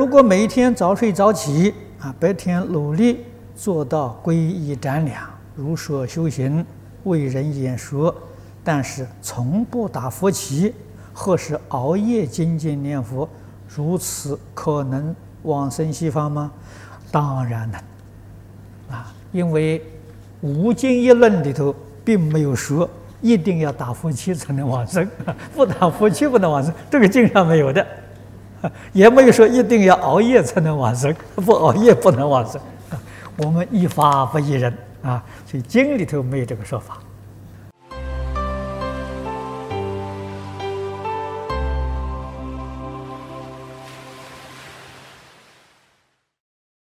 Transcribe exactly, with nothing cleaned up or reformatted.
果每天早睡早起啊，白天努力做到皈依瞻仰、如说修行、为人演说，但是从不打佛七，或是熬夜精进念佛，如此可能往生西方吗？当然能啊，因为《无尽一论》里头并没有说一定要打佛七才能往生，不打佛七不能往生，这个经上没有的，也没有说一定要熬夜才能往生，不熬夜不能往生。我们依法不依人啊，所以经里头没有这个说法。